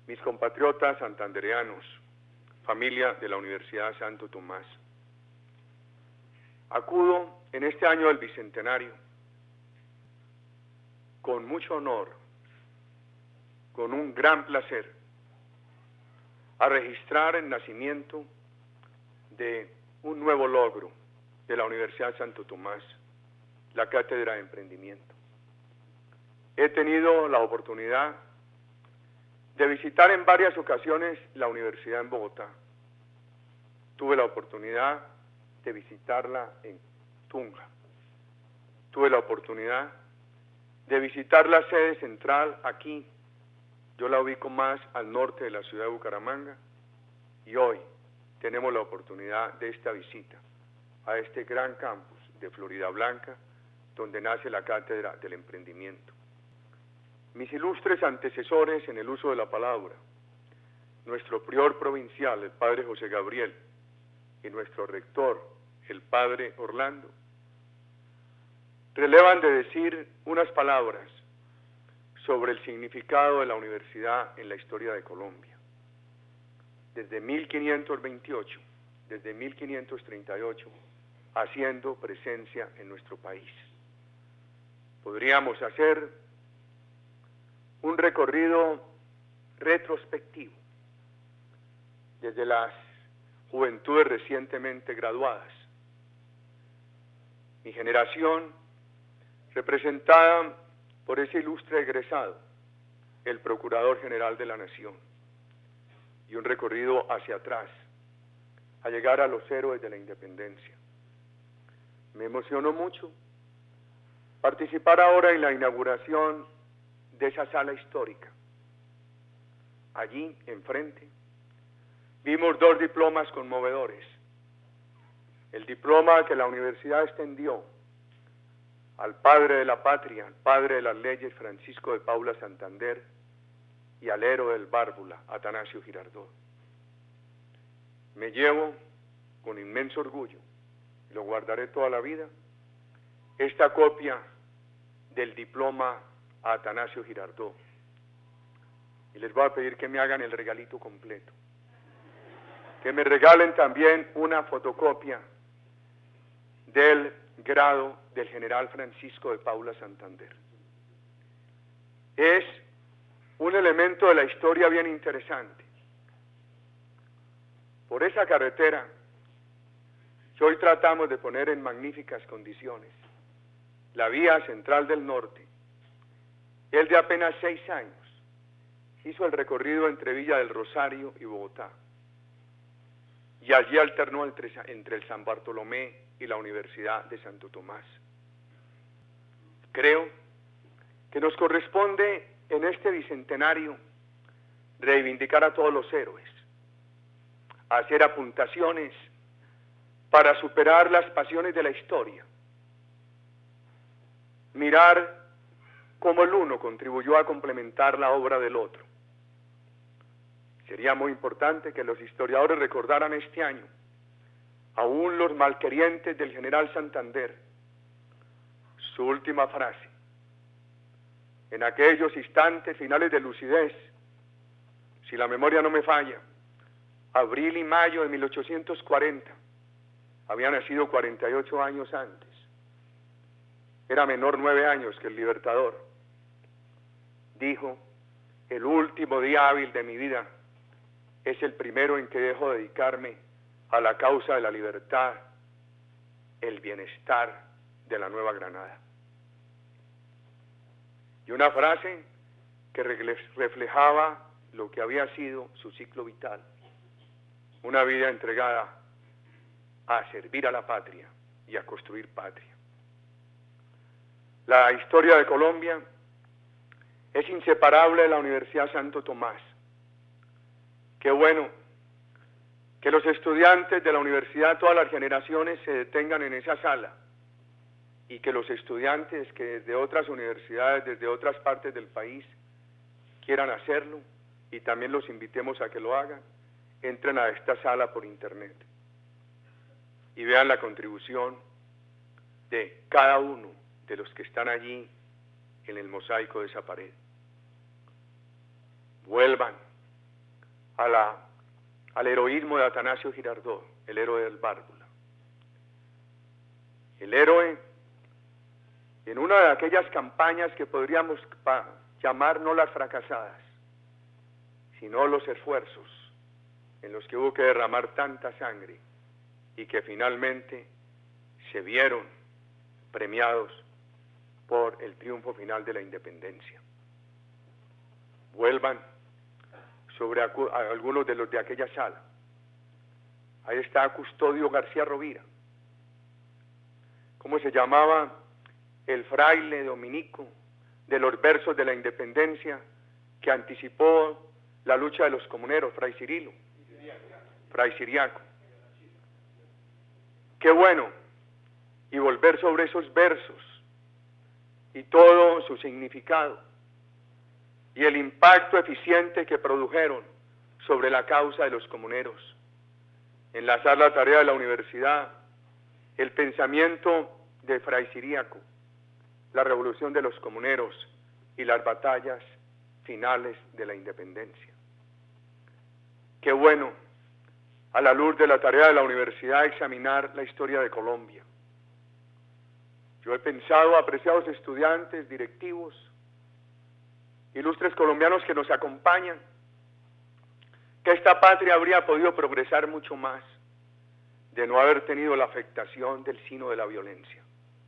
mis compatriotas santandereanos, familia de la Universidad Santo Tomás. Acudo en este año del Bicentenario con mucho honor, con un gran placer, a registrar el nacimiento de un nuevo logro de la Universidad Santo Tomás, la Cátedra de Emprendimiento. He tenido la oportunidad de visitar en varias ocasiones la universidad en Bogotá. Tuve la oportunidad de visitarla en Tunja. Tuve la oportunidad de visitar la sede central aquí. Yo la ubico más al norte de la ciudad de Bucaramanga y hoy tenemos la oportunidad de esta visita a este gran campus de Floridablanca, donde nace la Cátedra del Emprendimiento. Mis ilustres antecesores en el uso de la palabra, nuestro prior provincial, el padre José Gabriel, y nuestro rector, el padre Orlando, relevan de decir unas palabras sobre el significado de la universidad en la historia de Colombia. Desde 1528, desde 1538, haciendo presencia en nuestro país. Podríamos hacer un recorrido retrospectivo desde las juventudes recientemente graduadas. Mi generación, representada por ese ilustre egresado, el Procurador General de la Nación, y un recorrido hacia atrás, a llegar a los héroes de la independencia. Me emocionó mucho participar ahora en la inauguración de esa sala histórica. Allí, enfrente, vimos dos diplomas conmovedores. El diploma que la universidad extendió al padre de la patria, al padre de las leyes, Francisco de Paula Santander, y al héroe del Bárbula, Atanasio Girardot. Me llevo con inmenso orgullo, y lo guardaré toda la vida, esta copia del diploma a Atanasio Girardot. Y les voy a pedir que me hagan el regalito completo. Que me regalen también una fotocopia del grado del general Francisco de Paula Santander. Es un elemento de la historia bien interesante. Por esa carretera que hoy tratamos de poner en magníficas condiciones, la vía central del norte, él de apenas 6 años hizo el recorrido entre Villa del Rosario y Bogotá, y allí alternó entre el San Bartolomé y la Universidad de Santo Tomás. Creo que nos corresponde en este bicentenario reivindicar a todos los héroes, hacer apuntaciones para superar las pasiones de la historia, mirar cómo el uno contribuyó a complementar la obra del otro. Sería muy importante que los historiadores recordaran este año, aún los malquerientes del general Santander, su última frase. En aquellos instantes finales de lucidez, si la memoria no me falla, abril y mayo de 1840, había nacido 48 años antes. Era menor 9 años que el Libertador. Dijo, el último día hábil de mi vida es el primero en que dejo de dedicarme a la causa de la libertad, el bienestar de la Nueva Granada. Y una frase que reflejaba lo que había sido su ciclo vital, una vida entregada a servir a la patria y a construir patria. La historia de Colombia es inseparable de la Universidad Santo Tomás. Qué bueno que los estudiantes de la universidad, todas las generaciones, se detengan en esa sala y que los estudiantes que desde otras universidades, desde otras partes del país, quieran hacerlo y también los invitemos a que lo hagan, entren a esta sala por internet y vean la contribución de cada uno de los que están allí en el mosaico de esa pared. Vuelvan al heroísmo de Atanasio Girardot, el héroe del Bárbula. El héroe, en una de aquellas campañas que podríamos llamar no las fracasadas, sino los esfuerzos en los que hubo que derramar tanta sangre y que finalmente se vieron premiados por el triunfo final de la independencia. Vuelvan sobre algunos de los de aquella sala. Ahí está Custodio García Rovira. ¿Cómo se llamaba el fraile dominico de los versos de la independencia que anticipó la lucha de los comuneros? Fray Cirilo. Fray Ciriaco. Qué bueno, y volver sobre esos versos y todo su significado y el impacto eficiente que produjeron sobre la causa de los comuneros. Enlazar la tarea de la universidad, el pensamiento de Fray Ciriaco, la revolución de los comuneros y las batallas finales de la independencia. Qué bueno, a la luz de la tarea de la universidad, examinar la historia de Colombia. Yo he pensado, apreciados estudiantes, directivos, ilustres colombianos que nos acompañan, que esta patria habría podido progresar mucho más de no haber tenido la afectación del sino de la violencia.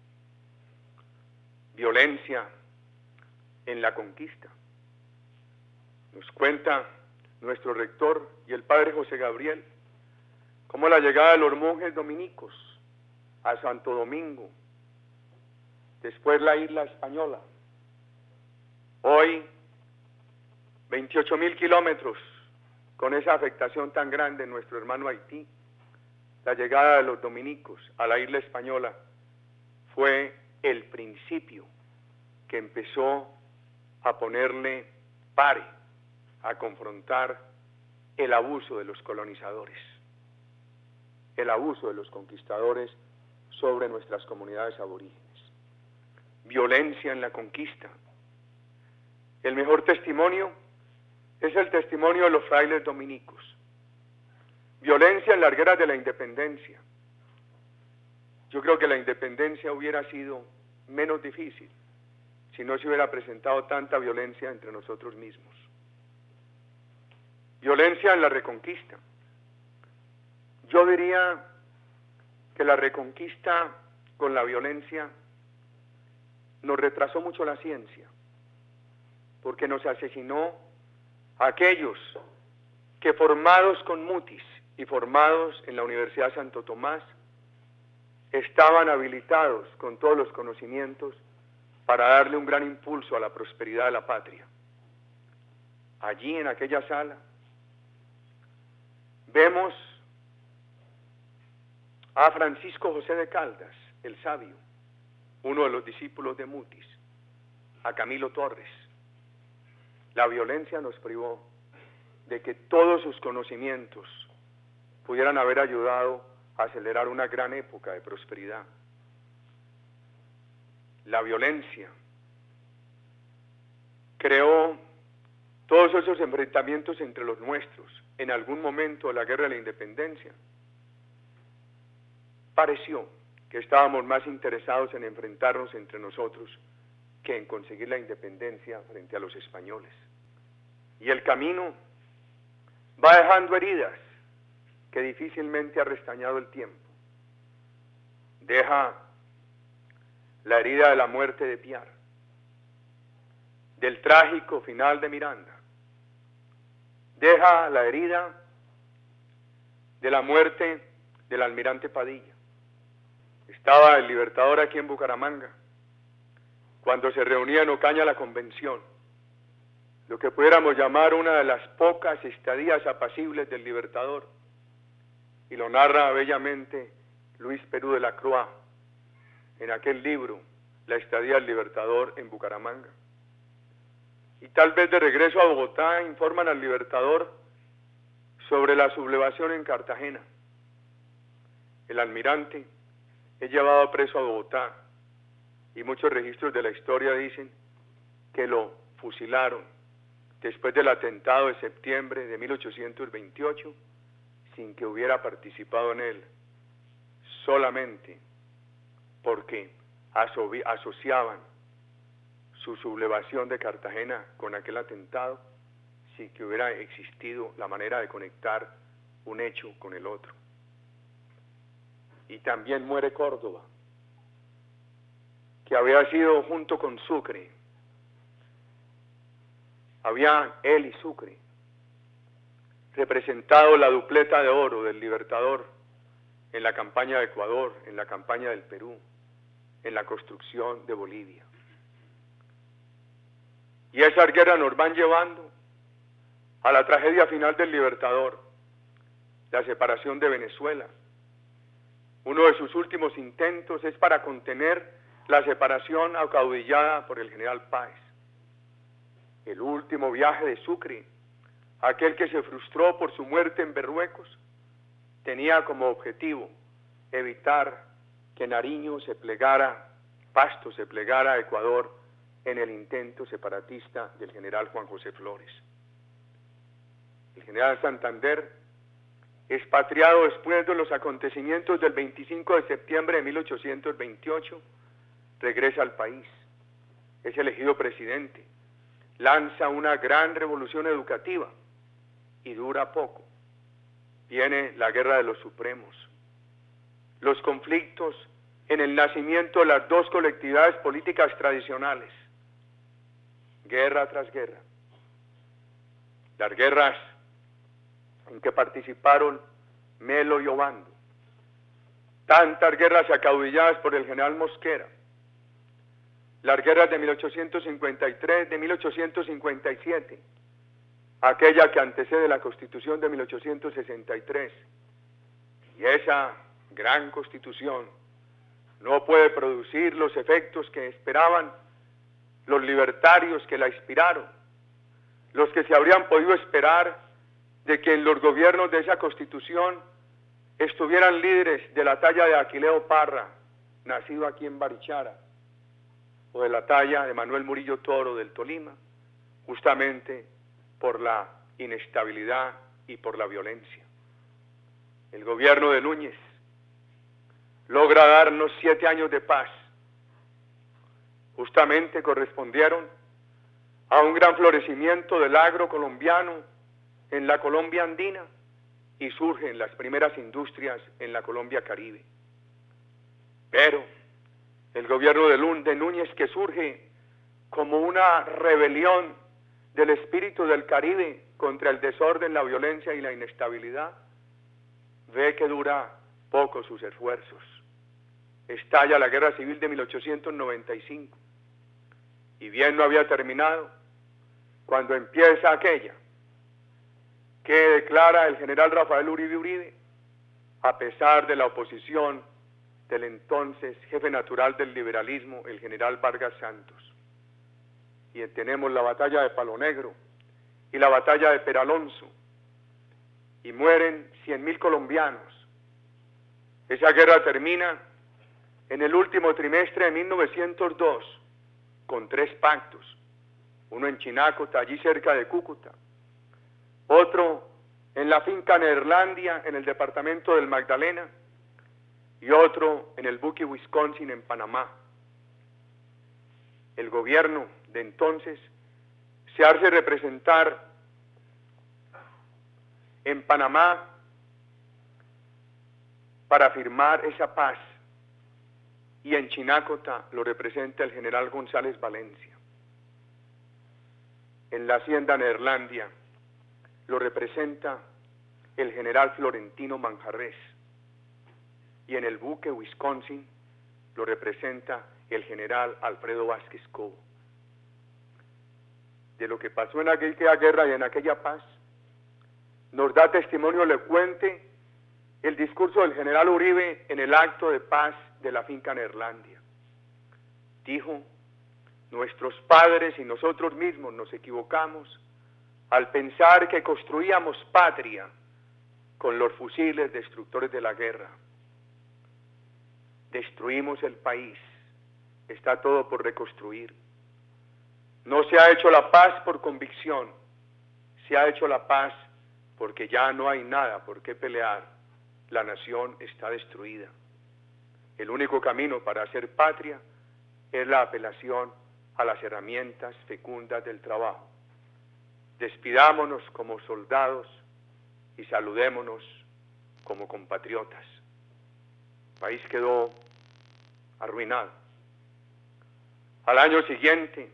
Violencia en la conquista. Nos cuenta nuestro rector y el padre José Gabriel cómo la llegada de los monjes dominicos a Santo Domingo, después la isla española, hoy 28.000 kilómetros con esa afectación tan grande en nuestro hermano Haití, la llegada de los dominicos a la isla española fue el principio que empezó a ponerle pare, a confrontar el abuso de los colonizadores, el abuso de los conquistadores sobre nuestras comunidades aborígenes. Violencia en la conquista. El mejor testimonio es el testimonio de los frailes dominicos. Violencia en las guerras de la independencia. Yo creo que la independencia hubiera sido menos difícil si no se hubiera presentado tanta violencia entre nosotros mismos. Violencia en la reconquista. Yo diría que la reconquista con la violencia nos retrasó mucho la ciencia, porque nos asesinó a aquellos que, formados con Mutis y formados en la Universidad de Santo Tomás, estaban habilitados con todos los conocimientos para darle un gran impulso a la prosperidad de la patria. Allí en aquella sala vemos a Francisco José de Caldas, el sabio, uno de los discípulos de Mutis, a Camilo Torres. La violencia nos privó de que todos sus conocimientos pudieran haber ayudado a acelerar una gran época de prosperidad. La violencia creó todos esos enfrentamientos entre los nuestros. En algún momento de la guerra de la independencia pareció que estábamos más interesados en enfrentarnos entre nosotros que en conseguir la independencia frente a los españoles. Y el camino va dejando heridas que difícilmente ha restañado el tiempo. Deja la herida de la muerte de Piar, del trágico final de Miranda. Deja la herida de la muerte del almirante Padilla. Estaba el Libertador aquí en Bucaramanga, cuando se reunía en Ocaña la convención, lo que pudiéramos llamar una de las pocas estadías apacibles del Libertador, y lo narra bellamente Luis Perú de la Croix en aquel libro, La estadía del Libertador en Bucaramanga. Y tal vez de regreso a Bogotá informan al Libertador sobre la sublevación en Cartagena. El almirante es llevado preso a Bogotá y muchos registros de la historia dicen que lo fusilaron después del atentado de septiembre de 1828, sin que hubiera participado en él, solamente porque asociaban su sublevación de Cartagena con aquel atentado, sin que hubiera existido la manera de conectar un hecho con el otro. Y también muere Córdoba, que había sido junto con Sucre, había él y Sucre representado la dupleta de oro del Libertador en la campaña de Ecuador, en la campaña del Perú, en la construcción de Bolivia. Y esas guerras nos van llevando a la tragedia final del Libertador, la separación de Venezuela. Uno de sus últimos intentos es para contener la separación acaudillada por el general Páez. El último viaje de Sucre, aquel que se frustró por su muerte en Berruecos, tenía como objetivo evitar que Nariño se plegara, Pasto se plegara a Ecuador en el intento separatista del general Juan José Flores. El general Santander, expatriado después de los acontecimientos del 25 de septiembre de 1828, regresa al país, es elegido presidente, lanza una gran revolución educativa y dura poco. Viene la Guerra de los Supremos, los conflictos en el nacimiento de las dos colectividades políticas tradicionales, guerra tras guerra. Las guerras en que participaron Melo y Obando, tantas guerras acaudilladas por el general Mosquera, las guerras de 1853, de 1857, aquella que antecede la Constitución de 1863, y esa gran Constitución no puede producir los efectos que esperaban los libertarios que la inspiraron, los que se habrían podido esperar de que en los gobiernos de esa Constitución estuvieran líderes de la talla de Aquileo Parra, nacido aquí en Barichara, o de la talla de Manuel Murillo Toro del Tolima, justamente por la inestabilidad y por la violencia. El gobierno de Núñez logra darnos 7 años de paz. Justamente correspondieron a un gran florecimiento del agro colombiano en la Colombia andina y surgen las primeras industrias en la Colombia Caribe. Pero el gobierno de Núñez, que surge como una rebelión del espíritu del Caribe contra el desorden, la violencia y la inestabilidad, ve que dura poco sus esfuerzos. Estalla la Guerra Civil de 1895 y bien no había terminado cuando empieza aquella que declara el general Rafael Uribe Uribe, a pesar de la oposición del entonces jefe natural del liberalismo, el general Vargas Santos. Y tenemos la batalla de Palo Negro y la batalla de Peralonso, y mueren 100.000 colombianos. Esa guerra termina en el último trimestre de 1902 con 3 pactos, uno en Chinácota, allí cerca de Cúcuta, otro en la finca Neerlandia, en el departamento del Magdalena, y otro en el buque Wisconsin, en Panamá. El gobierno de entonces se hace representar en Panamá para firmar esa paz, y en Chinácota lo representa el general González Valencia. En la hacienda Neerlandia lo representa el general Florentino Manjarrés, y en el buque Wisconsin lo representa el general Alfredo Vázquez Cobo. De lo que pasó en aquella guerra y en aquella paz, nos da testimonio elocuente el discurso del general Uribe en el acto de paz de la finca Neerlandia. Dijo: nuestros padres y nosotros mismos nos equivocamos al pensar que construíamos patria con los fusiles destructores de la guerra. Destruimos el país, está todo por reconstruir. No se ha hecho la paz por convicción, se ha hecho la paz porque ya no hay nada por qué pelear. La nación está destruida. El único camino para hacer patria es la apelación a las herramientas fecundas del trabajo. Despidámonos como soldados y saludémonos como compatriotas. El país quedó arruinado. Al año siguiente,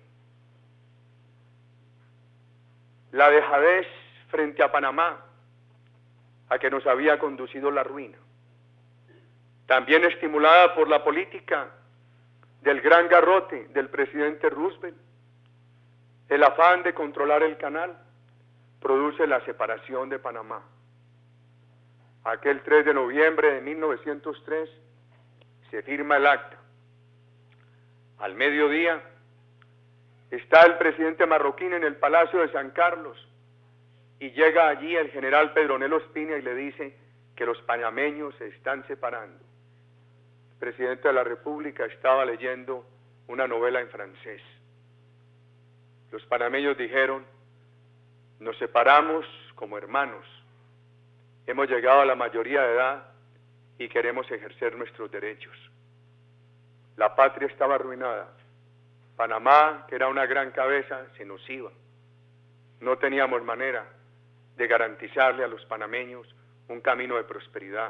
la dejadez frente a Panamá, a que nos había conducido la ruina, también estimulada por la política del gran garrote del presidente Roosevelt, el afán de controlar el canal, produce la separación de Panamá. Aquel 3 de noviembre de 1903 se firma el acta. Al mediodía está el presidente marroquín en el Palacio de San Carlos y llega allí el general Pedronelo Espina y le dice que los panameños se están separando. El presidente de la República estaba leyendo una novela en francés. Los panameños dijeron: nos separamos como hermanos, hemos llegado a la mayoría de edad y queremos ejercer nuestros derechos. La patria estaba arruinada. Panamá, que era una gran cabeza, se nos iba. No teníamos manera de garantizarle a los panameños un camino de prosperidad.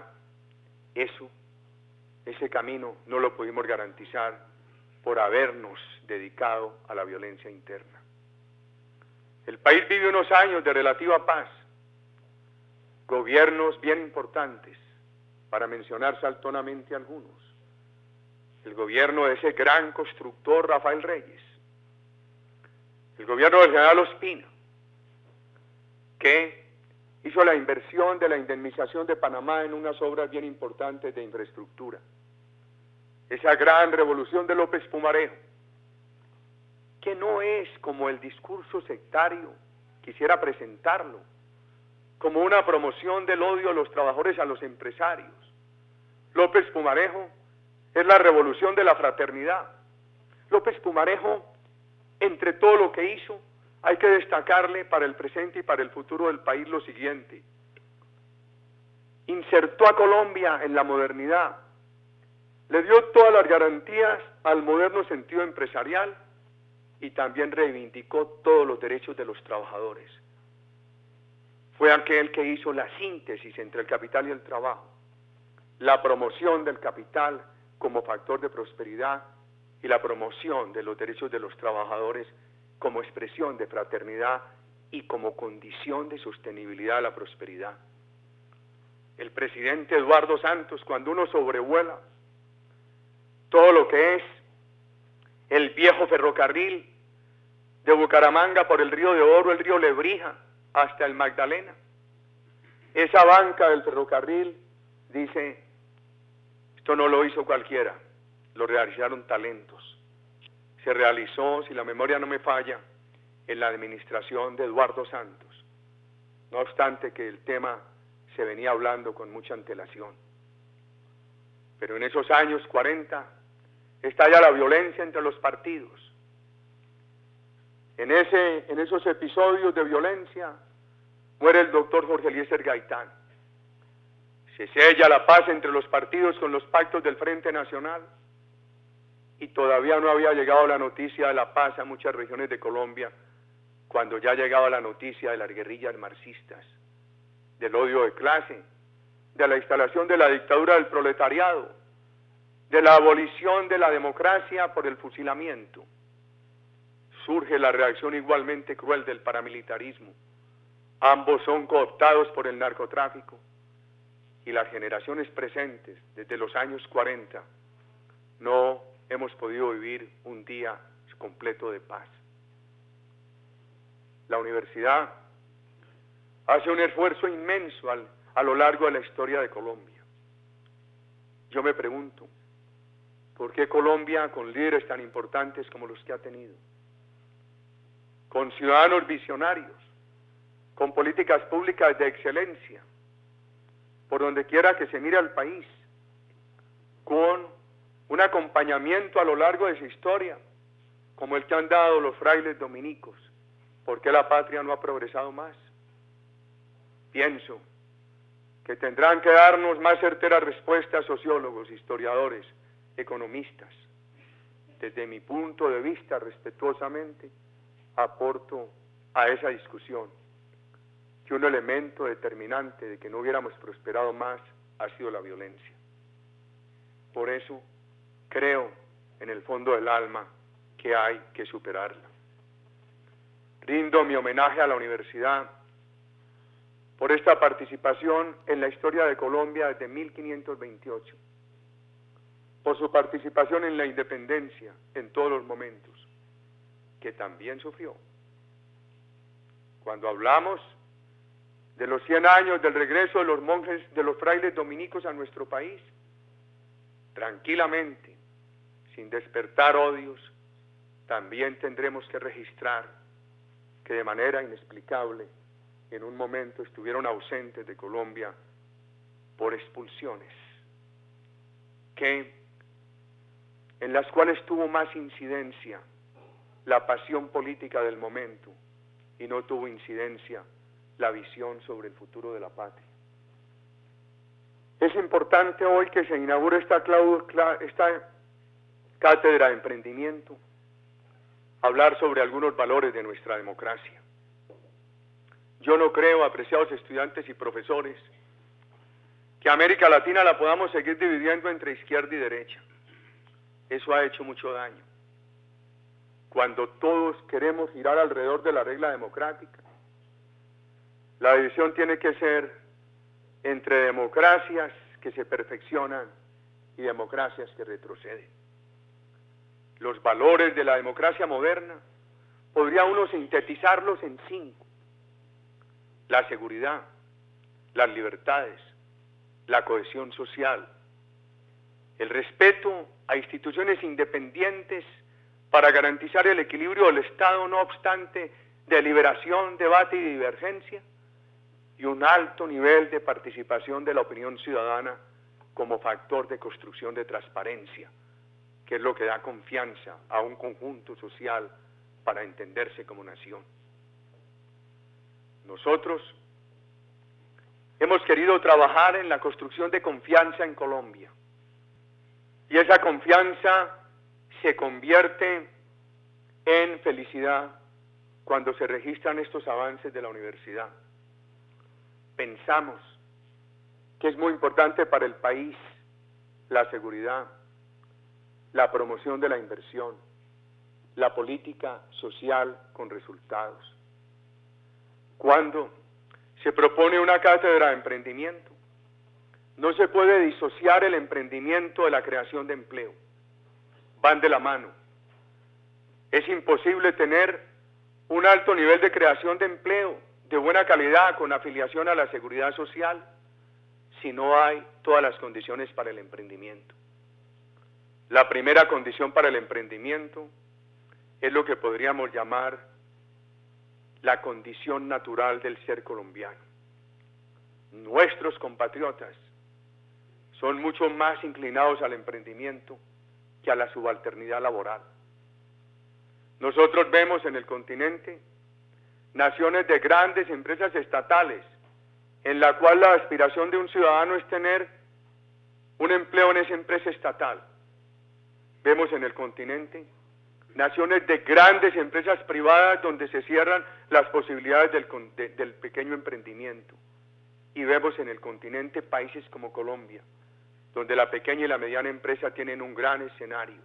Ese camino no lo pudimos garantizar por habernos dedicado a la violencia interna. El país vive unos años de relativa paz, gobiernos bien importantes, para mencionar saltonamente algunos. El gobierno de ese gran constructor Rafael Reyes, el gobierno del general Ospina, que hizo la inversión de la indemnización de Panamá en unas obras bien importantes de infraestructura. Esa gran revolución de López Pumarejo, que no es como el discurso sectario quisiera presentarlo, como una promoción del odio a los trabajadores a los empresarios. López Pumarejo es la revolución de la fraternidad. López Pumarejo, entre todo lo que hizo, hay que destacarle para el presente y para el futuro del país lo siguiente: insertó a Colombia en la modernidad, le dio todas las garantías al moderno sentido empresarial y también reivindicó todos los derechos de los trabajadores. Fue aquel que hizo la síntesis entre el capital y el trabajo, la promoción del capital como factor de prosperidad y la promoción de los derechos de los trabajadores como expresión de fraternidad y como condición de sostenibilidad de la prosperidad. El presidente Eduardo Santos, cuando uno sobrevuela todo lo que es el viejo ferrocarril de Bucaramanga por el río de Oro, el río Lebrija, hasta el Magdalena, esa banca del ferrocarril dice: esto no lo hizo cualquiera, lo realizaron talentos. Se realizó, si la memoria no me falla, en la administración de Eduardo Santos, no obstante que el tema se venía hablando con mucha antelación. Pero en esos años 40 estalla la violencia entre los partidos. En esos episodios de violencia muere el doctor Jorge Eliezer Gaitán. Se sella la paz entre los partidos con los pactos del Frente Nacional y todavía no había llegado la noticia de la paz a muchas regiones de Colombia, cuando ya llegaba la noticia de las guerrillas marxistas, del odio de clase, de la instalación de la dictadura del proletariado, de la abolición de la democracia por el fusilamiento. Surge la reacción igualmente cruel del paramilitarismo. Ambos son cooptados por el narcotráfico y las generaciones presentes desde los años 40 no hemos podido vivir un día completo de paz. La universidad hace un esfuerzo inmenso a lo largo de la historia de Colombia. Yo me pregunto, ¿por qué Colombia, con líderes tan importantes como los que ha tenido, con ciudadanos visionarios, con políticas públicas de excelencia, por donde quiera que se mire al país, con un acompañamiento a lo largo de su historia, como el que han dado los frailes dominicos, ¿por qué la patria no ha progresado más? Pienso que tendrán que darnos más certeras respuestas sociólogos, historiadores, economistas. Desde mi punto de vista, respetuosamente, aporto a esa discusión que un elemento determinante de que no hubiéramos prosperado más ha sido la violencia. Por eso creo en el fondo del alma que hay que superarla. Rindo mi homenaje a la universidad por esta participación en la historia de Colombia desde 1528, por su participación en la independencia en todos los momentos, que también sufrió. Cuando hablamos de los 100 años del regreso de los monjes, de los frailes dominicos a nuestro país, tranquilamente, sin despertar odios, también tendremos que registrar que de manera inexplicable en un momento estuvieron ausentes de Colombia por expulsiones, en las cuales tuvo más incidencia la pasión política del momento y no tuvo incidencia la visión sobre el futuro de la patria. Es importante hoy que se inaugure esta cátedra de emprendimiento, hablar sobre algunos valores de nuestra democracia. Yo no creo, apreciados estudiantes y profesores, que América Latina la podamos seguir dividiendo entre izquierda y derecha. Eso ha hecho mucho daño. Cuando todos queremos girar alrededor de la regla democrática, la división tiene que ser entre democracias que se perfeccionan y democracias que retroceden. Los valores de la democracia moderna podría uno sintetizarlos en 5. La seguridad, las libertades, la cohesión social, el respeto a instituciones independientes para garantizar el equilibrio del Estado, no obstante deliberación, debate y divergencia, y un alto nivel de participación de la opinión ciudadana como factor de construcción de transparencia, que es lo que da confianza a un conjunto social para entenderse como nación. Nosotros hemos querido trabajar en la construcción de confianza en Colombia, y esa confianza se convierte en felicidad cuando se registran estos avances de la universidad. Pensamos que es muy importante para el país la seguridad, la promoción de la inversión, la política social con resultados. Cuando se propone una cátedra de emprendimiento, no se puede disociar el emprendimiento de la creación de empleo. Van de la mano. Es imposible tener un alto nivel de creación de empleo de buena calidad con afiliación a la seguridad social si no hay todas las condiciones para el emprendimiento. La primera condición para el emprendimiento es lo que podríamos llamar la condición natural del ser colombiano. Nuestros compatriotas son mucho más inclinados al emprendimiento que a la subalternidad laboral. Nosotros vemos en el continente naciones de grandes empresas estatales, en la cual la aspiración de un ciudadano es tener un empleo en esa empresa estatal. Vemos en el continente naciones de grandes empresas privadas donde se cierran las posibilidades del pequeño emprendimiento. Y vemos en el continente países como Colombia, donde la pequeña y la mediana empresa tienen un gran escenario.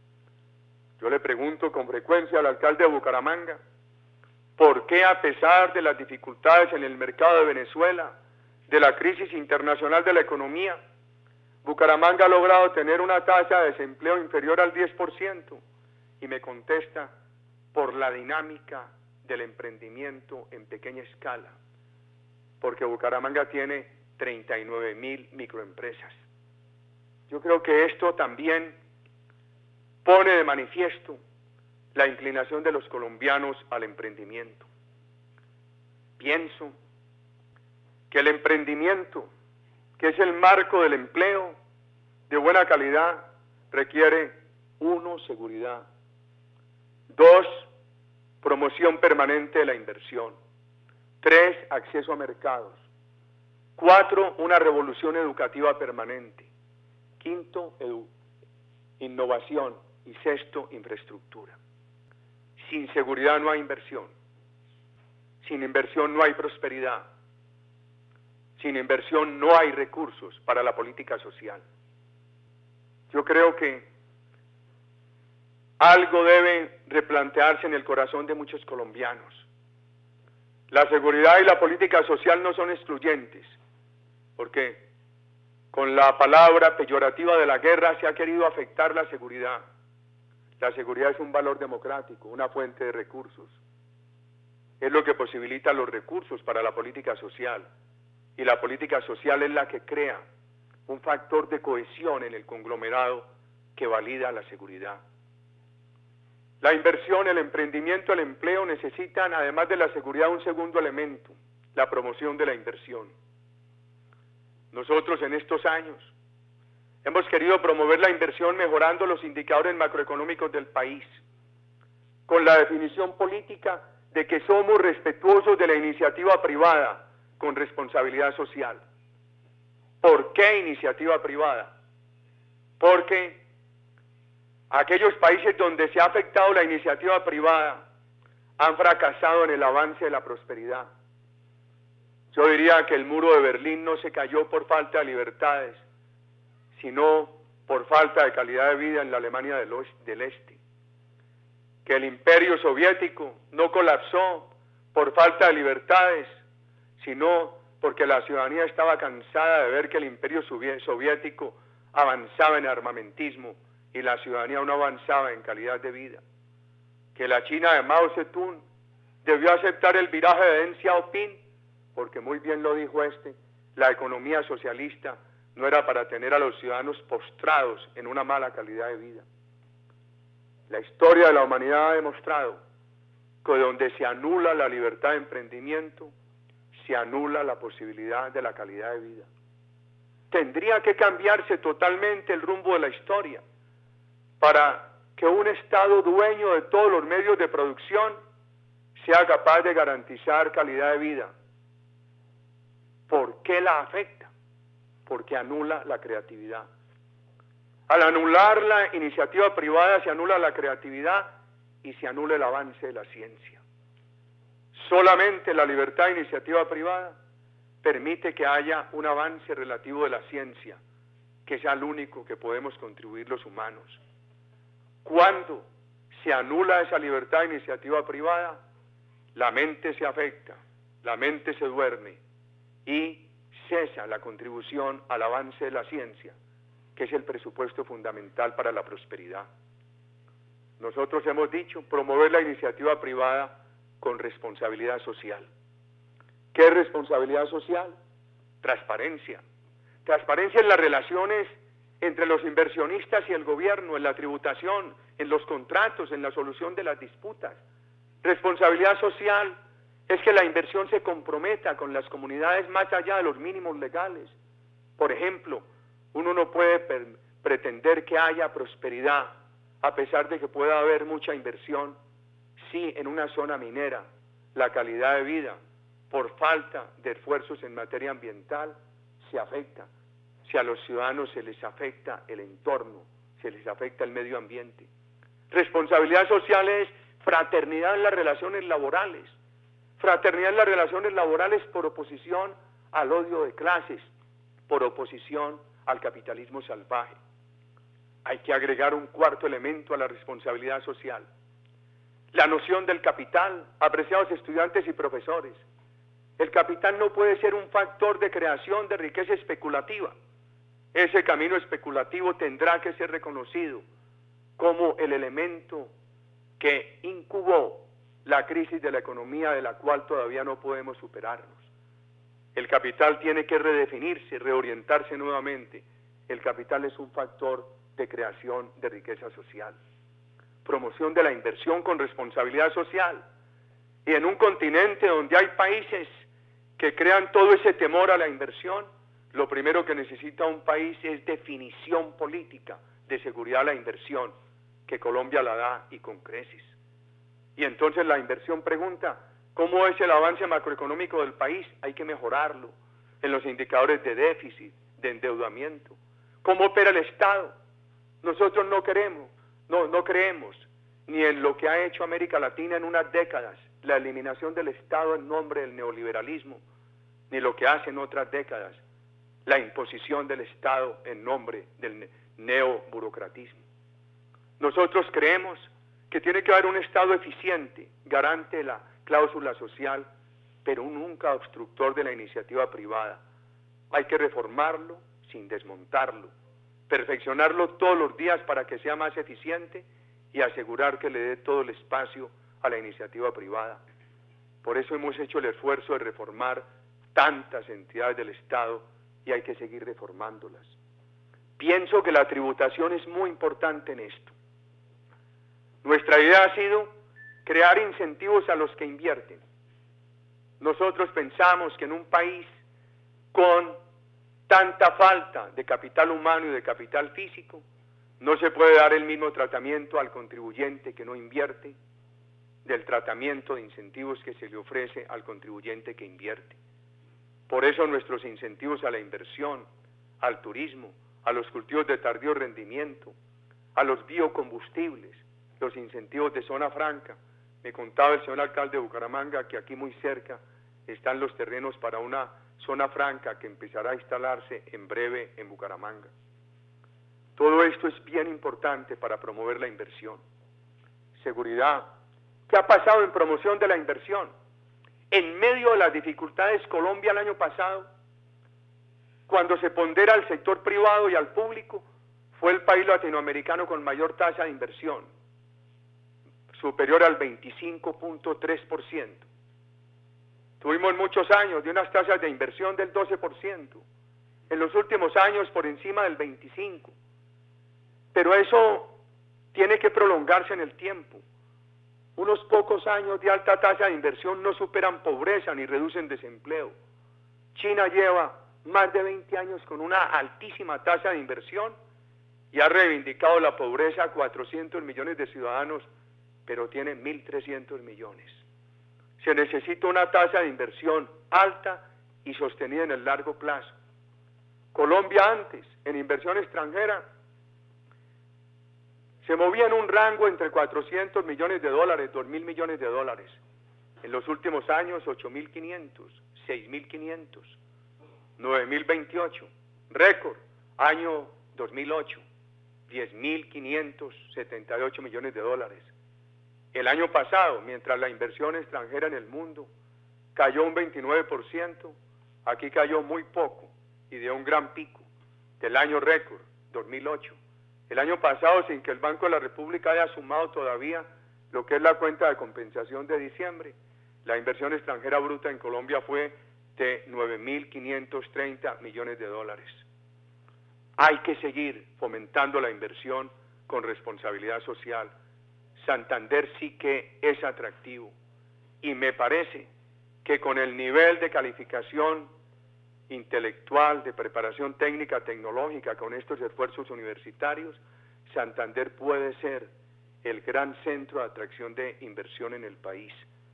Yo le pregunto con frecuencia al alcalde de Bucaramanga, ¿por qué a pesar de las dificultades en el mercado de Venezuela, de la crisis internacional de la economía, Bucaramanga ha logrado tener una tasa de desempleo inferior al 10%? Y me contesta, por la dinámica del emprendimiento en pequeña escala, porque Bucaramanga tiene 39.000 microempresas. Yo creo que esto también pone de manifiesto la inclinación de los colombianos al emprendimiento. Pienso que el emprendimiento, que es el marco del empleo de buena calidad, requiere 1, seguridad, 2, promoción permanente de la inversión, 3, acceso a mercados, 4, una revolución educativa permanente. 5, innovación. Y 6, infraestructura. Sin seguridad no hay inversión. Sin inversión no hay prosperidad. Sin inversión no hay recursos para la política social. Yo creo que algo debe replantearse en el corazón de muchos colombianos. La seguridad y la política social no son excluyentes, porque con la palabra peyorativa de la guerra se ha querido afectar la seguridad. La seguridad es un valor democrático, una fuente de recursos. Es lo que posibilita los recursos para la política social. Y la política social es la que crea un factor de cohesión en el conglomerado que valida la seguridad. La inversión, el emprendimiento, el empleo necesitan, además de la seguridad, un segundo elemento, la promoción de la inversión. Nosotros en estos años hemos querido promover la inversión mejorando los indicadores macroeconómicos del país, con la definición política de que somos respetuosos de la iniciativa privada con responsabilidad social. ¿Por qué iniciativa privada? Porque aquellos países donde se ha afectado la iniciativa privada han fracasado en el avance de la prosperidad. Yo diría que el muro de Berlín no se cayó por falta de libertades, sino por falta de calidad de vida en la Alemania del Este. Que el imperio soviético no colapsó por falta de libertades, sino porque la ciudadanía estaba cansada de ver que el imperio soviético avanzaba en armamentismo y la ciudadanía no avanzaba en calidad de vida. Que la China de Mao Zedong debió aceptar el viraje de Deng Xiaoping, porque muy bien lo dijo la economía socialista no era para tener a los ciudadanos postrados en una mala calidad de vida. La historia de la humanidad ha demostrado que donde se anula la libertad de emprendimiento, se anula la posibilidad de la calidad de vida. Tendría que cambiarse totalmente el rumbo de la historia para que un Estado dueño de todos los medios de producción sea capaz de garantizar calidad de vida. ¿Por qué la afecta? Porque anula la creatividad. Al anular la iniciativa privada se anula la creatividad y se anula el avance de la ciencia. Solamente la libertad de iniciativa privada permite que haya un avance relativo de la ciencia, que es al único que podemos contribuir los humanos. Cuando se anula esa libertad de iniciativa privada, la mente se afecta, la mente se duerme y cesa la contribución al avance de la ciencia, que es el presupuesto fundamental para la prosperidad. Nosotros hemos dicho promover la iniciativa privada con responsabilidad social. ¿Qué es responsabilidad social? Transparencia. Transparencia en las relaciones entre los inversionistas y el gobierno, en la tributación, en los contratos, en la solución de las disputas. Responsabilidad social es que la inversión se comprometa con las comunidades más allá de los mínimos legales. Por ejemplo, uno no puede pretender que haya prosperidad a pesar de que pueda haber mucha inversión si en una zona minera la calidad de vida por falta de esfuerzos en materia ambiental se afecta, si a los ciudadanos se les afecta el entorno, se les afecta el medio ambiente. Responsabilidad social es fraternidad en las relaciones laborales. Fraternidad en las relaciones laborales por oposición al odio de clases, por oposición al capitalismo salvaje. Hay que agregar un cuarto elemento a la responsabilidad social. La noción del capital, apreciados estudiantes y profesores. El capital no puede ser un factor de creación de riqueza especulativa. Ese camino especulativo tendrá que ser reconocido como el elemento que incubó la crisis de la economía de la cual todavía no podemos superarnos. El capital tiene que redefinirse, reorientarse nuevamente. El capital es un factor de creación de riqueza social. Promoción de la inversión con responsabilidad social. Y en un continente donde hay países que crean todo ese temor a la inversión, lo primero que necesita un país es definición política de seguridad a la inversión, que Colombia la da y con creces. Y entonces la inversión pregunta, ¿cómo es el avance macroeconómico del país? Hay que mejorarlo. en los indicadores de déficit, de endeudamiento. ¿Cómo opera el Estado? Nosotros no creemos ni en lo que ha hecho América Latina en unas décadas, la eliminación del Estado en nombre del neoliberalismo, ni lo que hace en otras décadas, la imposición del Estado en nombre del neoburocratismo. Nosotros creemos que tiene que haber un Estado eficiente, garante de la cláusula social, pero nunca obstructor de la iniciativa privada. Hay que reformarlo sin desmontarlo, perfeccionarlo todos los días para que sea más eficiente y asegurar que le dé todo el espacio a la iniciativa privada. Por eso hemos hecho el esfuerzo de reformar tantas entidades del Estado y hay que seguir reformándolas. Pienso que la tributación es muy importante en esto. Nuestra idea ha sido crear incentivos a los que invierten. Nosotros pensamos que en un país con tanta falta de capital humano y de capital físico, no se puede dar el mismo tratamiento al contribuyente que no invierte del tratamiento de incentivos que se le ofrece al contribuyente que invierte. Por eso nuestros incentivos a la inversión, al turismo, a los cultivos de tardío rendimiento, a los biocombustibles, los incentivos de zona franca. Me contaba el señor alcalde de Bucaramanga que aquí muy cerca están los terrenos para una zona franca que empezará a instalarse en breve en Bucaramanga. Todo esto es bien importante para promover la inversión. Seguridad. ¿Qué ha pasado en promoción de la inversión? En medio de las dificultades, Colombia el año pasado, cuando se pondera al sector privado y al público, fue el país latinoamericano con mayor tasa de inversión, superior al 25.3%. Tuvimos muchos años de unas tasas de inversión del 12%, en los últimos años por encima del 25%. Pero eso tiene que prolongarse en el tiempo. Unos pocos años de alta tasa de inversión no superan pobreza ni reducen desempleo. China lleva más de 20 años con una altísima tasa de inversión y ha reivindicado la pobreza a 400 millones de ciudadanos, pero tiene 1.300 millones. Se necesita una tasa de inversión alta y sostenida en el largo plazo. Colombia antes, en inversión extranjera, se movía en un rango entre 400 millones de dólares, 2.000 millones de dólares. En los últimos años, 8.500, 6.500, 9.028. Récord, año 2008, 10.578 millones de dólares. El año pasado, mientras la inversión extranjera en el mundo cayó un 29%, aquí cayó muy poco y dio un gran pico del año récord, 2008. El año pasado, sin que el Banco de la República haya sumado todavía lo que es la cuenta de compensación de diciembre, la inversión extranjera bruta en Colombia fue de 9.530 millones de dólares. Hay que seguir fomentando la inversión con responsabilidad social. Santander sí que es atractivo y me parece que con el nivel de calificación intelectual, de preparación técnica, tecnológica, con estos esfuerzos universitarios, Santander puede ser el gran centro de atracción de inversión en el país.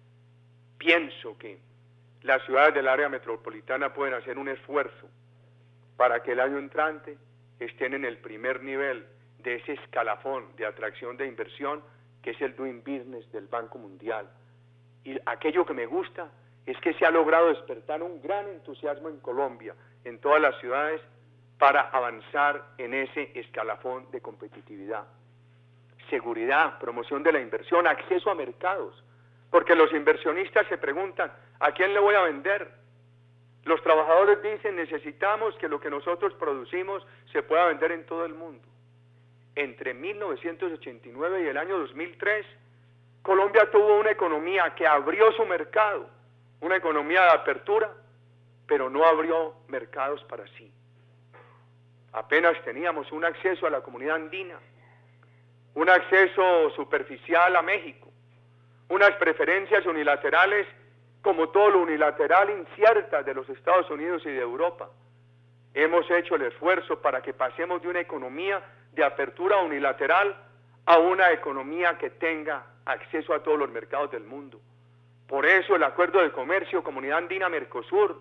Pienso que las ciudades del área metropolitana pueden hacer un esfuerzo para que el año entrante estén en el primer nivel de ese escalafón de atracción de inversión que es el Doing Business del Banco Mundial. Y aquello que me gusta es que se ha logrado despertar un gran entusiasmo en Colombia, en todas las ciudades, para avanzar en ese escalafón de competitividad. Seguridad, promoción de la inversión, acceso a mercados, porque los inversionistas se preguntan, ¿a quién le voy a vender? Los trabajadores dicen, necesitamos que lo que nosotros producimos se pueda vender en todo el mundo. Entre 1989 y el año 2003, Colombia tuvo una economía que abrió su mercado, una economía de apertura, pero no abrió mercados para sí. Apenas teníamos un acceso a la comunidad andina, un acceso superficial a México, unas preferencias unilaterales, como todo lo unilateral, inciertas de los Estados Unidos y de Europa. Hemos hecho el esfuerzo para que pasemos de una economía de apertura unilateral a una economía que tenga acceso a todos los mercados del mundo. Por eso el Acuerdo de Comercio Comunidad Andina-Mercosur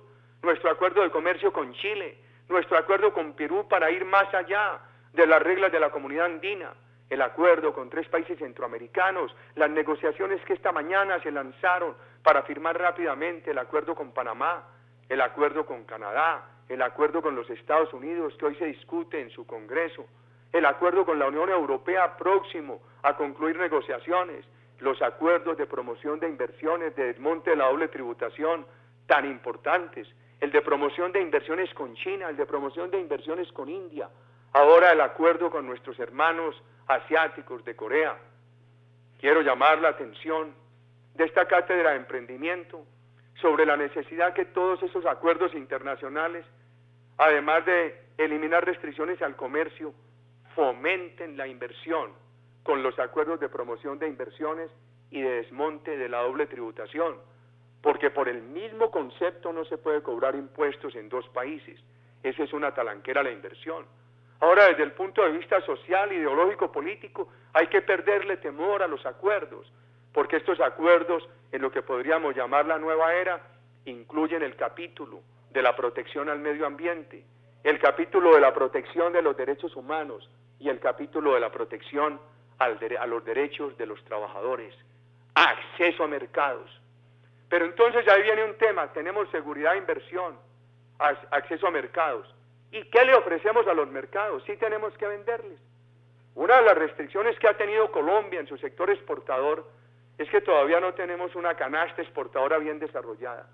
nuestro acuerdo de comercio con Chile, nuestro acuerdo con Perú para ir más allá de las reglas de la comunidad andina, el acuerdo con 3 países centroamericanos, las negociaciones que esta mañana se lanzaron para firmar rápidamente el acuerdo con Panamá, el acuerdo con Canadá, el acuerdo con los Estados Unidos que hoy se discute en su Congreso, el acuerdo con la Unión Europea próximo a concluir negociaciones, los acuerdos de promoción de inversiones, de desmonte de la doble tributación tan importantes, el de promoción de inversiones con China, el de promoción de inversiones con India, ahora el acuerdo con nuestros hermanos asiáticos de Corea. Quiero llamar la atención de esta cátedra de emprendimiento sobre la necesidad que todos esos acuerdos internacionales, además de eliminar restricciones al comercio, fomenten la inversión con los acuerdos de promoción de inversiones y de desmonte de la doble tributación, porque por el mismo concepto no se puede cobrar impuestos en 2 países. Esa es una talanquera a la inversión. Ahora, desde el punto de vista social, ideológico, político, hay que perderle temor a los acuerdos, porque estos acuerdos, en lo que podríamos llamar la nueva era, incluyen el capítulo de la protección al medio ambiente, el capítulo de la protección de los derechos humanos y el capítulo de la protección a los derechos de los trabajadores, acceso a mercados. Pero entonces ahí viene un tema, tenemos seguridad de inversión, acceso a mercados. ¿Y qué le ofrecemos a los mercados? Sí tenemos que venderles. Una de las restricciones que ha tenido Colombia en su sector exportador es que todavía no tenemos una canasta exportadora bien desarrollada.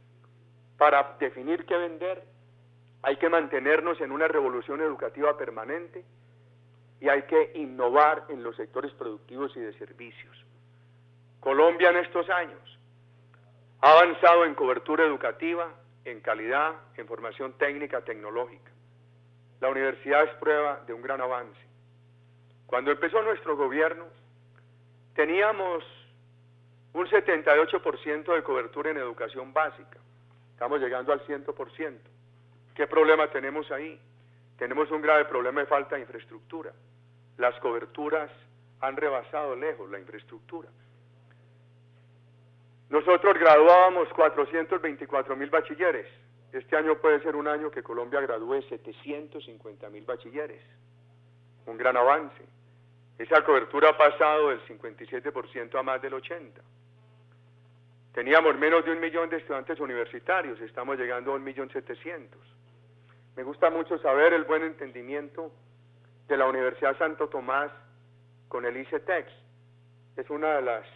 Para definir qué vender, hay que mantenernos en una revolución educativa permanente y hay que innovar en los sectores productivos y de servicios. Colombia en estos años ha avanzado en cobertura educativa, en calidad, en formación técnica, tecnológica. La universidad es prueba de un gran avance. Cuando empezó nuestro gobierno, teníamos un 78% de cobertura en educación básica. Estamos llegando al 100%. ¿Qué problema tenemos ahí? Tenemos un grave problema de falta de infraestructura. Las coberturas han rebasado lejos la infraestructura. Nosotros graduábamos 424.000 bachilleres. Este año puede ser un año que Colombia gradúe 750.000 bachilleres. Un gran avance. Esa cobertura ha pasado del 57% a más del 80%. Teníamos menos de 1 millón de estudiantes universitarios, estamos llegando a 1.700.000. Me gusta mucho saber el buen entendimiento de la Universidad Santo Tomás con el ICETEX. Es una de las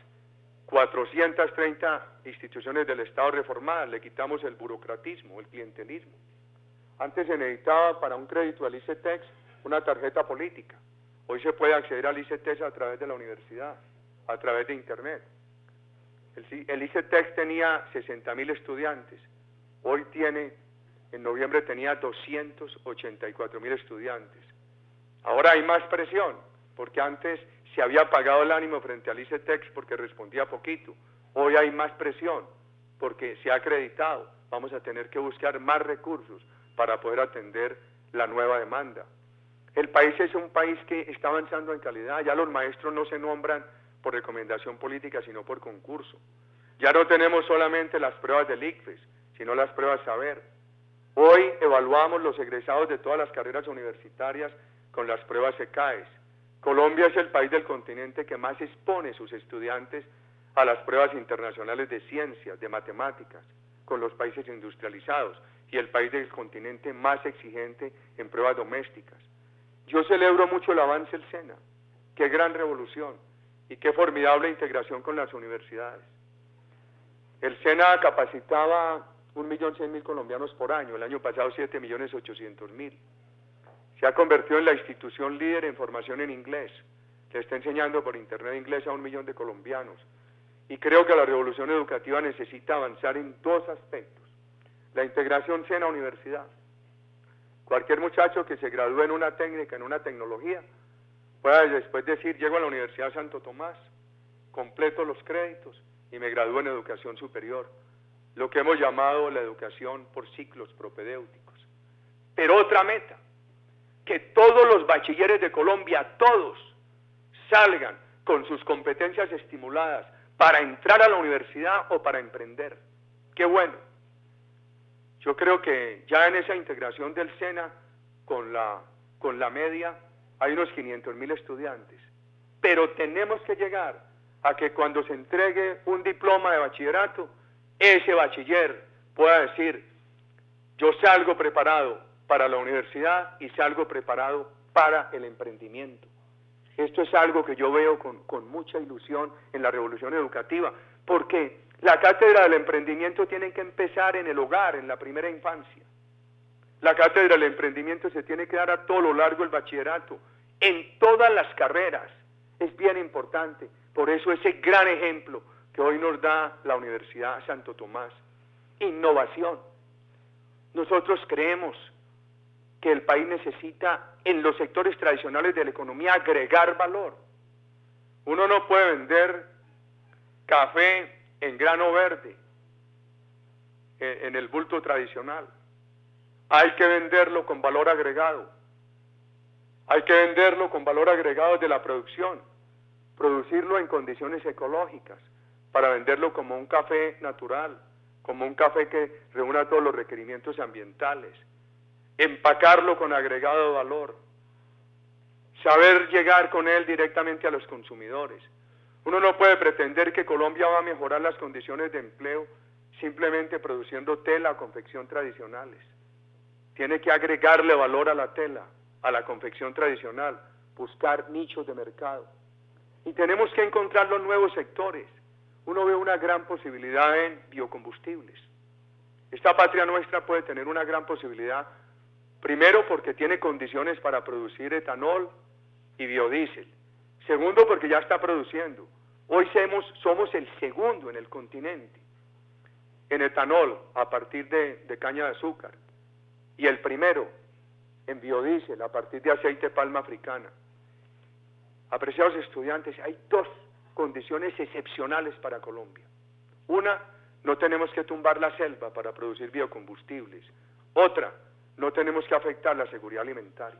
430 instituciones del Estado reformadas, le quitamos el burocratismo, el clientelismo. Antes se necesitaba para un crédito al ICETEX una tarjeta política. Hoy se puede acceder al ICETEX a través de la universidad, a través de Internet. El ICETEX tenía 60.000 estudiantes, hoy en noviembre tenía 284.000 estudiantes. Ahora hay más presión, porque antes se había apagado el ánimo frente al ICETEX porque respondía poquito. Hoy hay más presión, porque se ha acreditado. Vamos a tener que buscar más recursos para poder atender la nueva demanda. El país es un país que está avanzando en calidad, ya los maestros no se nombran por recomendación política, sino por concurso. Ya no tenemos solamente las pruebas del ICFES, sino las pruebas saber. Hoy evaluamos los egresados de todas las carreras universitarias con las pruebas ECAES. Colombia es el país del continente que más expone sus estudiantes a las pruebas internacionales de ciencias, de matemáticas, con los países industrializados, y el país del continente más exigente en pruebas domésticas. Yo celebro mucho el avance del SENA, qué gran revolución y qué formidable integración con las universidades. El SENA capacitaba 1.100.000 colombianos por año, el año pasado 7.800.000. Se ha convertido en la institución líder en formación en inglés, le está enseñando por internet inglés a 1 millón de colombianos. Y creo que la revolución educativa necesita avanzar en 2 aspectos. La integración SENA-universidad. Cualquier muchacho que se gradúe en una técnica, en una tecnología, pueda después decir, llego a la Universidad Santo Tomás, completo los créditos y me gradúo en educación superior, lo que hemos llamado la educación por ciclos propedéuticos. Pero otra meta, que todos los bachilleres de Colombia, todos, salgan con sus competencias estimuladas para entrar a la universidad o para emprender. ¡Qué bueno! Yo creo que ya en esa integración del SENA con la media hay unos 500.000 estudiantes, pero tenemos que llegar a que cuando se entregue un diploma de bachillerato, ese bachiller pueda decir, yo salgo preparado para la universidad y salgo preparado para el emprendimiento. Esto es algo que yo veo con mucha ilusión en la revolución educativa, porque la cátedra del emprendimiento tiene que empezar en el hogar, en la primera infancia. La cátedra del emprendimiento se tiene que dar a todo lo largo del bachillerato, en todas las carreras. Es bien importante. Por eso ese gran ejemplo que hoy nos da la Universidad Santo Tomás. Innovación. Nosotros creemos que el país necesita en los sectores tradicionales de la economía agregar valor. Uno no puede vender café en grano verde, en el bulto tradicional. Hay que venderlo con valor agregado. Hay que venderlo con valor agregado de la producción, producirlo en condiciones ecológicas, para venderlo como un café natural, como un café que reúna todos los requerimientos ambientales, empacarlo con agregado de valor, saber llegar con él directamente a los consumidores. Uno no puede pretender que Colombia va a mejorar las condiciones de empleo simplemente produciendo tela o confección tradicionales. Tiene que agregarle valor a la tela, a la confección tradicional, buscar nichos de mercado. Y tenemos que encontrar los nuevos sectores. Uno ve una gran posibilidad en biocombustibles. Esta patria nuestra puede tener una gran posibilidad, primero porque tiene condiciones para producir etanol y biodiesel. Segundo, porque ya está produciendo. Hoy somos el segundo en el continente en etanol a partir de caña de azúcar y el primero en biodiesel a partir de aceite de palma africana. Apreciados estudiantes, hay dos condiciones excepcionales para Colombia. Una, no tenemos que tumbar la selva para producir biocombustibles. Otra, no tenemos que afectar la seguridad alimentaria.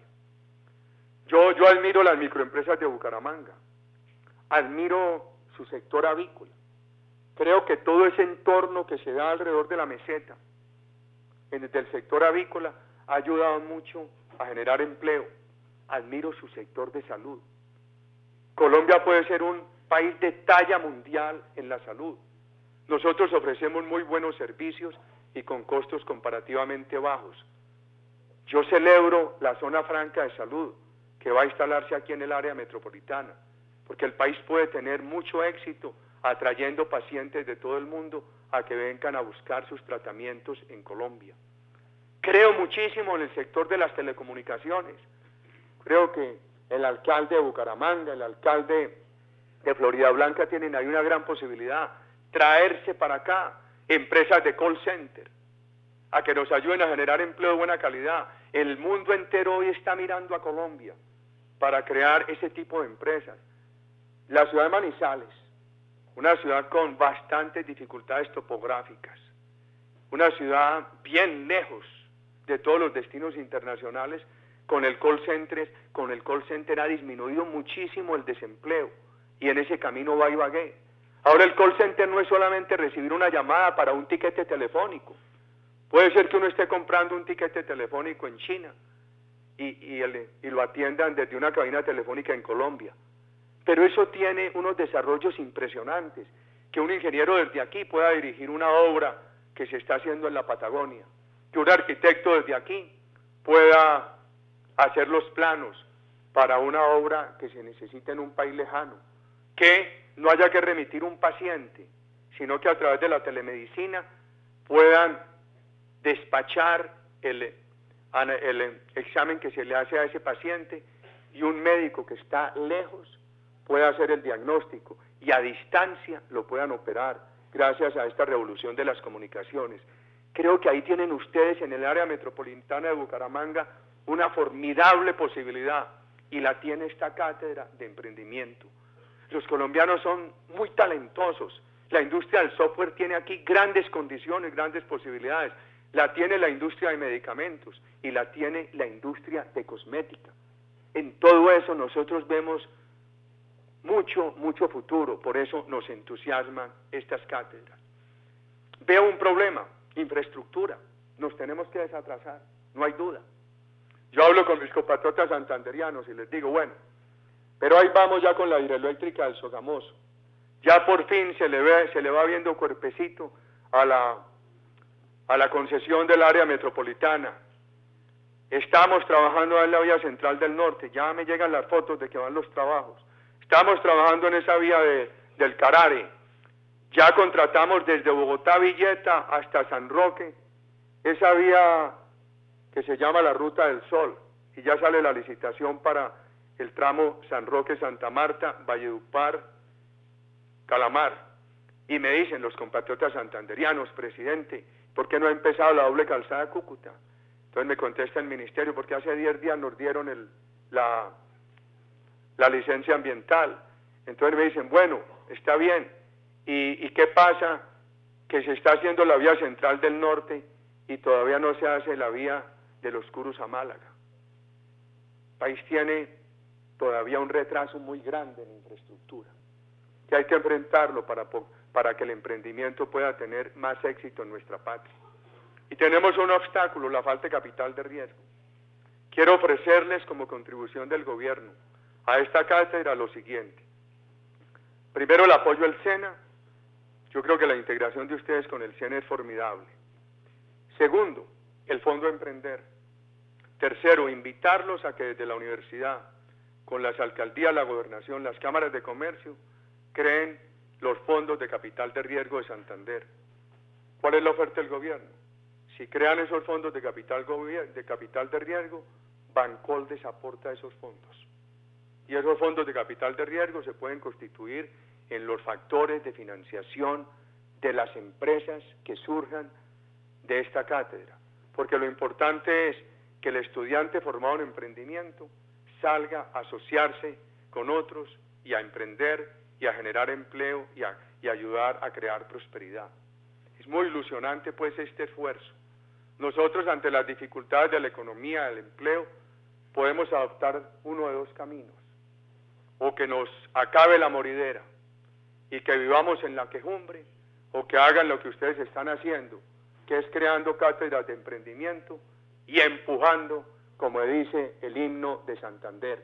Yo admiro las microempresas de Bucaramanga, admiro su sector avícola. Creo que todo ese entorno que se da alrededor de la meseta, del sector avícola, ha ayudado mucho a generar empleo. Admiro su sector de salud. Colombia puede ser un país de talla mundial en la salud. Nosotros ofrecemos muy buenos servicios y con costos comparativamente bajos. Yo celebro la zona franca de salud que va a instalarse aquí en el área metropolitana, porque el país puede tener mucho éxito atrayendo pacientes de todo el mundo a que vengan a buscar sus tratamientos en Colombia. Creo muchísimo en el sector de las telecomunicaciones. Creo que el alcalde de Bucaramanga, el alcalde de Florida Blanca tienen ahí una gran posibilidad, traerse para acá empresas de call center, a que nos ayuden a generar empleo de buena calidad. El mundo entero hoy está mirando a Colombia para crear ese tipo de empresas. La ciudad de Manizales, una ciudad con bastantes dificultades topográficas, una ciudad bien lejos de todos los destinos internacionales, con el call center ha disminuido muchísimo el desempleo y en ese camino va Ibagué. Ahora el call center no es solamente recibir una llamada para un tiquete telefónico. Puede ser que uno esté comprando un tiquete telefónico en China y lo atiendan desde una cabina telefónica en Colombia. Pero eso tiene unos desarrollos impresionantes, que un ingeniero desde aquí pueda dirigir una obra que se está haciendo en la Patagonia, que un arquitecto desde aquí pueda hacer los planos para una obra que se necesita en un país lejano, que no haya que remitir un paciente, sino que a través de la telemedicina puedan despachar el examen que se le hace a ese paciente y un médico que está lejos pueda hacer el diagnóstico y a distancia lo puedan operar gracias a esta revolución de las comunicaciones. Creo que ahí tienen ustedes en el área metropolitana de Bucaramanga una formidable posibilidad y la tiene esta cátedra de emprendimiento. Los colombianos son muy talentosos. La industria del software tiene aquí grandes condiciones, grandes posibilidades. La tiene la industria de medicamentos y la tiene la industria de cosmética. En todo eso nosotros vemos mucho futuro, por eso nos entusiasman estas cátedras. Veo un problema, infraestructura. nos tenemos que desatrasar, no hay duda. Yo hablo con mis compatriotas santanderianos y les digo, bueno, pero ahí vamos ya con la hidroeléctrica del Sogamoso. Ya por fin se le va viendo cuerpecito a la concesión del área metropolitana. Estamos trabajando en la vía central del norte, ya me llegan las fotos de que van los trabajos. Estamos trabajando en esa vía del Carare. Ya contratamos desde Bogotá Villeta hasta San Roque, esa vía que se llama la Ruta del Sol, y ya sale la licitación para el tramo San Roque-Santa Marta, Valledupar, Calamar. Y me dicen los compatriotas santanderianos, presidente, ¿por qué no ha empezado la doble calzada Cúcuta? Entonces me contesta el ministerio, porque hace 10 días nos dieron la licencia ambiental. Entonces me dicen, bueno, está bien, ¿y qué pasa? Que se está haciendo la vía central del norte y todavía no se hace la vía de los Curus a Málaga. El país tiene todavía un retraso muy grande en infraestructura, que hay que enfrentarlo para que el emprendimiento pueda tener más éxito en nuestra patria. Y tenemos un obstáculo, la falta de capital de riesgo. Quiero ofrecerles como contribución del gobierno a esta cátedra lo siguiente. Primero, el apoyo al SENA. Yo creo que la integración de ustedes con el SENA es formidable. Segundo, el Fondo Emprender. Tercero, invitarlos a que desde la universidad, con las alcaldías, la gobernación, las cámaras de comercio, creen los fondos de capital de riesgo de Santander. ¿Cuál es la oferta del gobierno? Si crean esos fondos de capital de riesgo, Bancoldes aporta esos fondos. Y esos fondos de capital de riesgo se pueden constituir en los factores de financiación de las empresas que surjan de esta cátedra. Porque lo importante es que el estudiante formado en emprendimiento salga a asociarse con otros y a emprender y a generar empleo y ayudar a crear prosperidad. Es muy ilusionante pues este esfuerzo. Nosotros ante las dificultades de la economía, del empleo, podemos adoptar uno de dos caminos. O que nos acabe la moridera y que vivamos en la quejumbre, o que hagan lo que ustedes están haciendo, que es creando cátedras de emprendimiento y empujando, como dice el himno de Santander.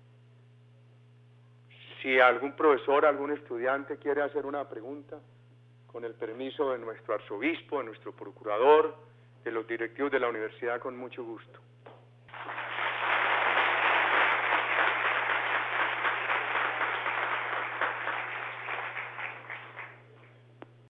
Si algún profesor, algún estudiante quiere hacer una pregunta, con el permiso de nuestro arzobispo, de nuestro procurador, de los directivos de la universidad, con mucho gusto.